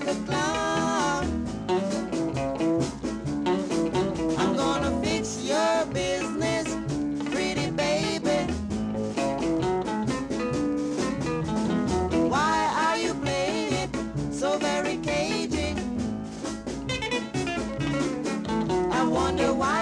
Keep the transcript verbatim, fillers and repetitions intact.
a clown. I'm gonna fix your business, pretty baby. Why are you playing it so very cagey? I wonder why